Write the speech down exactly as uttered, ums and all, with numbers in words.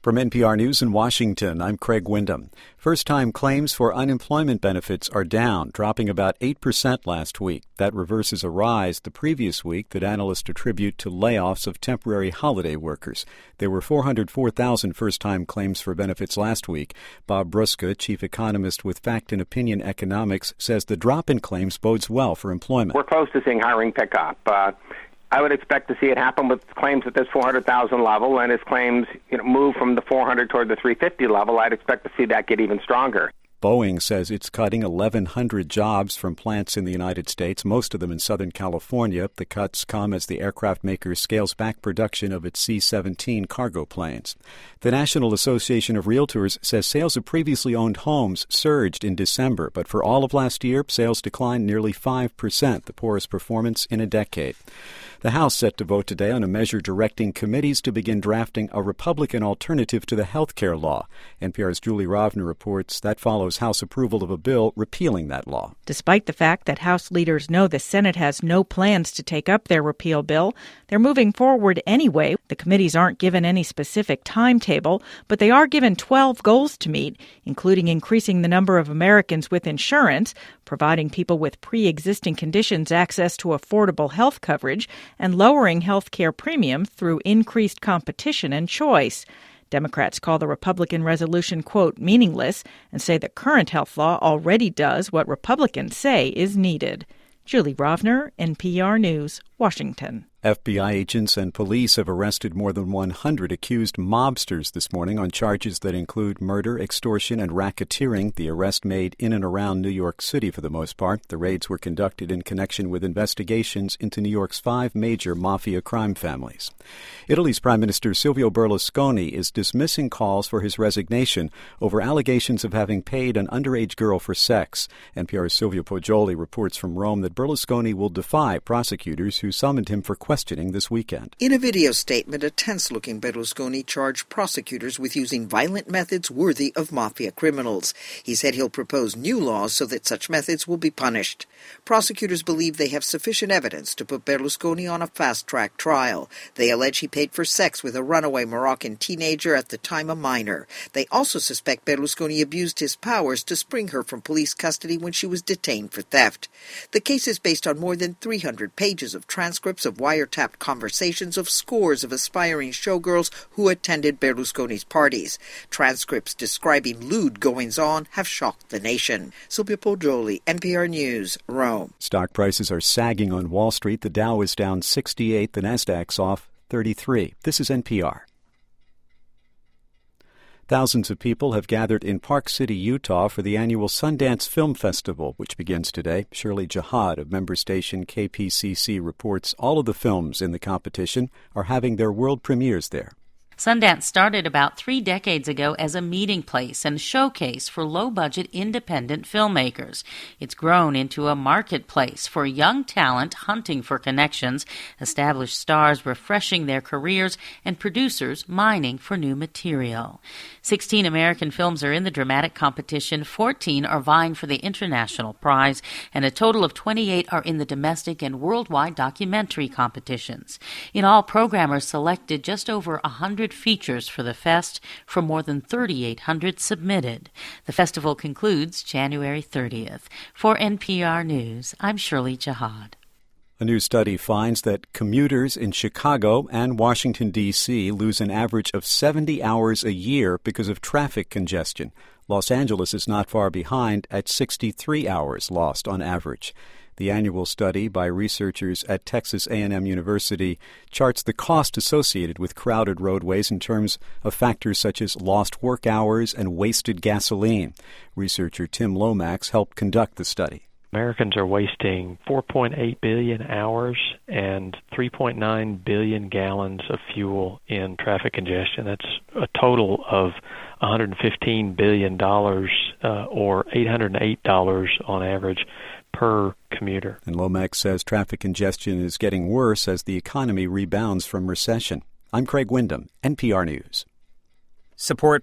From N P R News in Washington, I'm Craig Windham. First-time claims for unemployment benefits are down, dropping about eight percent last week. That reverses a rise the previous week that analysts attribute to layoffs of temporary holiday workers. There were four hundred four thousand first-time claims for benefits last week. Bob Brusca, chief economist with Fact and Opinion Economics, says the drop in claims bodes well for employment. We're close to seeing hiring pick up. Uh, I would expect to see it happen with claims at this four hundred thousand level, and as claims you know, move from the four hundred toward the three fifty level, I'd expect to see that get even stronger. Boeing says it's cutting eleven hundred jobs from plants in the United States, most of them in Southern California. The cuts come as the aircraft maker scales back production of its C seventeen cargo planes. The National Association of Realtors says sales of previously owned homes surged in December, but for all of last year, sales declined nearly five percent, the poorest performance in a decade. The House set to vote today on a measure directing committees to begin drafting a Republican alternative to the health care law. N P R's Julie Rovner reports that follows House approval of a bill repealing that law. Despite the fact that House leaders know the Senate has no plans to take up their repeal bill, they're moving forward anyway. The committees aren't given any specific timetable, but they are given twelve goals to meet, including increasing the number of Americans with insurance, providing people with pre-existing conditions access to affordable health coverage, and lowering health care premiums through increased competition and choice. Democrats call the Republican resolution, quote, meaningless, and say the current health law already does what Republicans say is needed. Julie Rovner, N P R News, Washington. F B I agents and police have arrested more than one hundred accused mobsters this morning on charges that include murder, extortion, and racketeering. The arrest made in and around New York City for the most part. The raids were conducted in connection with investigations into New York's five major mafia crime families. Italy's Prime Minister Silvio Berlusconi is dismissing calls for his resignation over allegations of having paid an underage girl for sex. N P R's Silvio Poggioli reports from Rome that Berlusconi will defy prosecutors who summoned him for questioning this weekend. In a video statement, a tense-looking Berlusconi charged prosecutors with using violent methods worthy of mafia criminals. He said he'll propose new laws so that such methods will be punished. Prosecutors believe they have sufficient evidence to put Berlusconi on a fast-track trial. They allege he paid for sex with a runaway Moroccan teenager, at the time a minor. They also suspect Berlusconi abused his powers to spring her from police custody when she was detained for theft. The case is based on more than three hundred pages of transcripts of wiretapped conversations of scores of aspiring showgirls who attended Berlusconi's parties. Transcripts describing lewd goings-on have shocked the nation. Silvio Poggioli, N P R News, Rome. Stock prices are sagging on Wall Street. The Dow is down sixty-eight, the Nasdaq's off thirty-three. This is N P R. Thousands of people have gathered in Park City, Utah for the annual Sundance Film Festival, which begins today. Shirley Jihad of member station K P C C reports all of the films in the competition are having their world premieres there. Sundance started about three decades ago as a meeting place and showcase for low-budget independent filmmakers. It's grown into a marketplace for young talent hunting for connections, established stars refreshing their careers, and producers mining for new material. Sixteen American films are in the dramatic competition, fourteen are vying for the international prize, and a total of twenty-eight are in the domestic and worldwide documentary competitions. In all, programmers selected just over one hundred features for the fest from more than thirty-eight hundred submitted. The festival concludes January thirtieth. For N P R News, I'm Shirley Jihad. A new study finds that commuters in Chicago and Washington, D C lose an average of seventy hours a year because of traffic congestion. Los Angeles is not far behind at sixty-three hours lost on average. The annual study by researchers at Texas A and M University charts the cost associated with crowded roadways in terms of factors such as lost work hours and wasted gasoline. Researcher Tim Lomax helped conduct the study. Americans are wasting four point eight billion hours and three point nine billion gallons of fuel in traffic congestion. That's a total of one hundred fifteen billion dollars uh, or eight hundred eight dollars on average per commuter. And Lomax says traffic congestion is getting worse as the economy rebounds from recession. I'm Craig Windham, N P R News. Support